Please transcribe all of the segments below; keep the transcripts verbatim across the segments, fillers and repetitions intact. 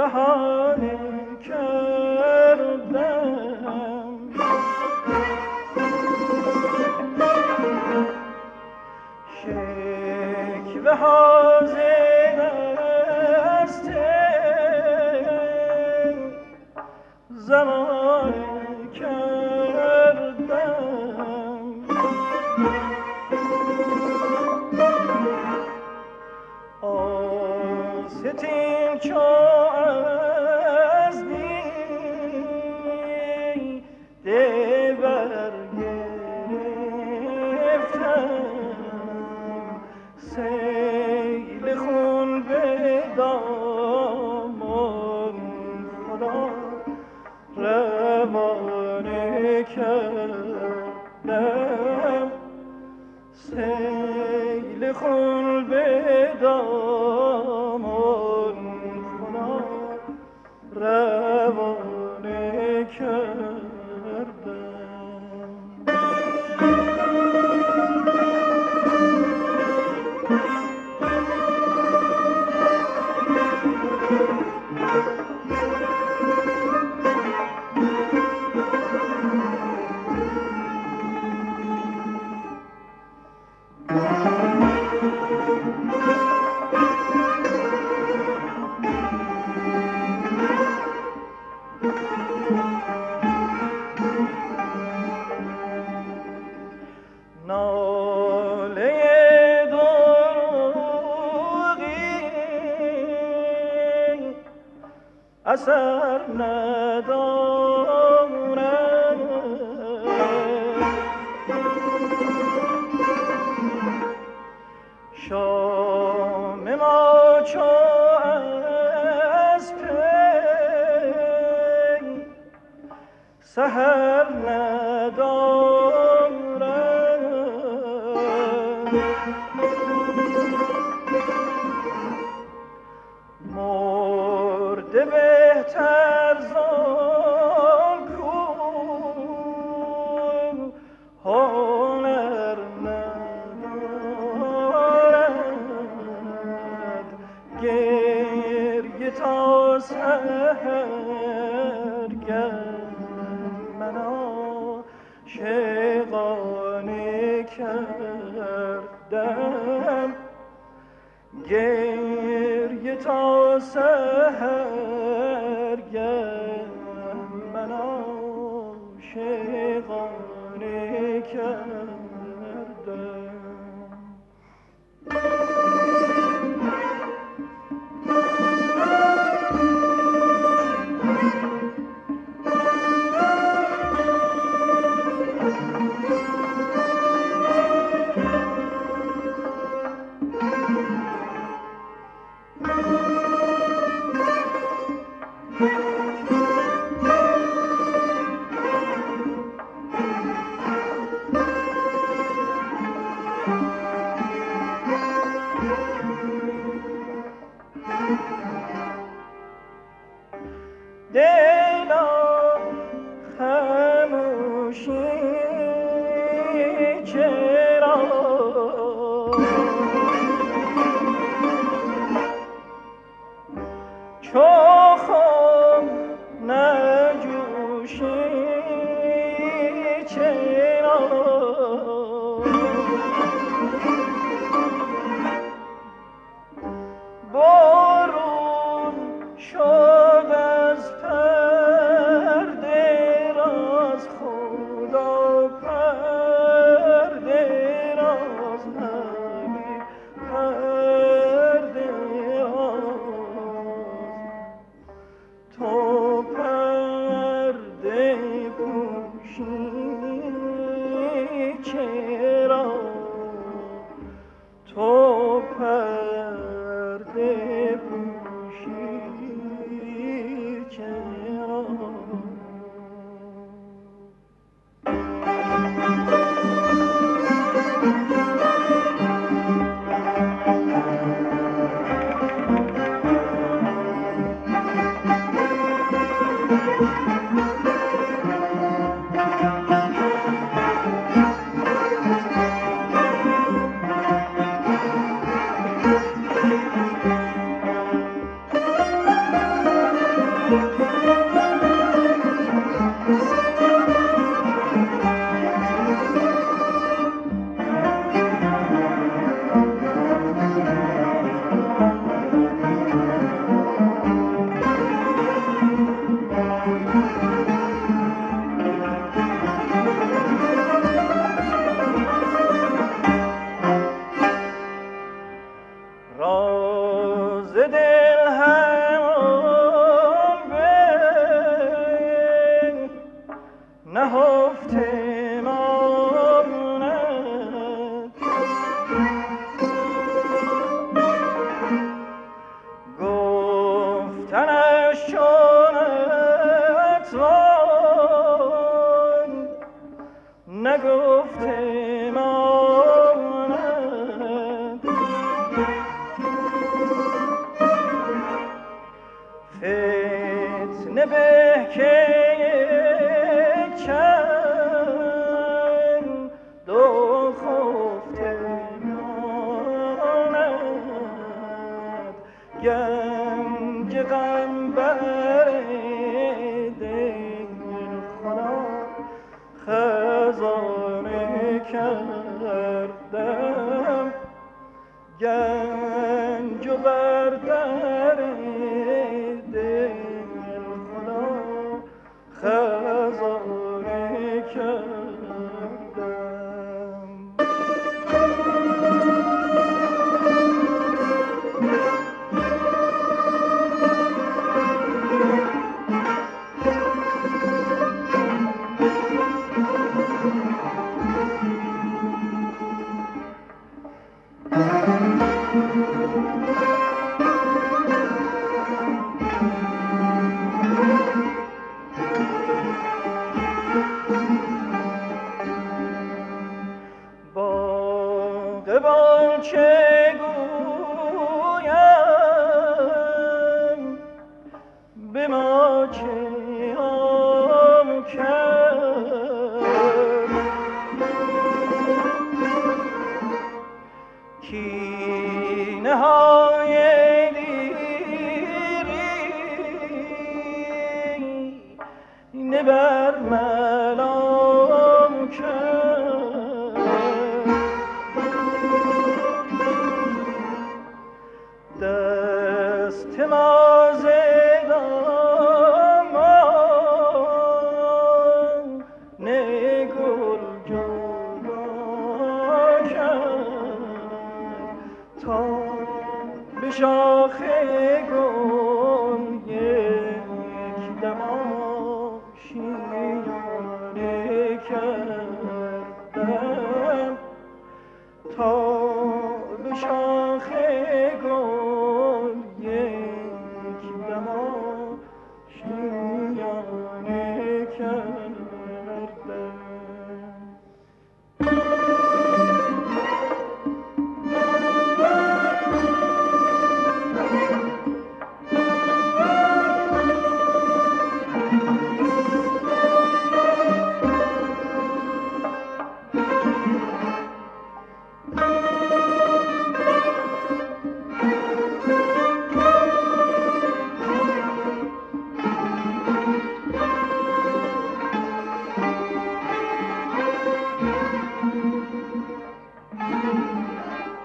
بهانه کردم شکوه حاضر است زمانه کردم آستین چو از دیده برگرفتم سیل خون به دامان خدا روانه کردم سیل خون به دامان خدا روانه کردم ناله دروغی اثر ندارد شام ما چو از پی سحر ندارد مرده بهتر زان کو هنر ندارد گریه تا سحرگه من عاشقانه کردم گریه تا سحرگه من عاشقانه کردم راز دل همان به نهفته ماند، گفتنش چون اتوان نگفته ماند. فتنه به که چند دو خفته ماند، گنج غم بر دل خدا خزانه کردم، گنج و بر در دل خدا خزانه کردم. باغبان چه گویم به ما چه عام کرد، کینه های دیرینه بر ملام کرد، دست ما ز دامان گل جدا کرد، تا به شاخ گل یک دم آشیانه کردم، تا به شاخ گل یک دم آشیانه کردم.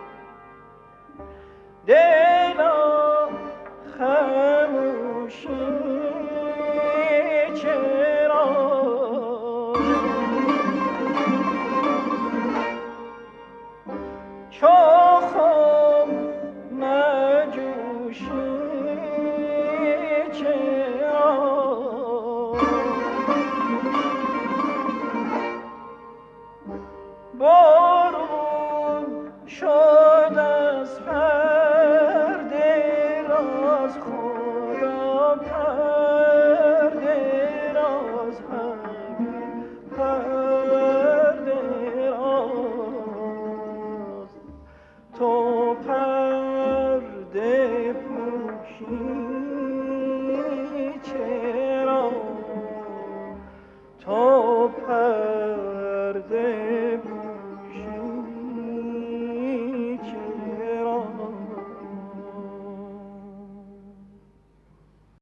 دلا خاموشی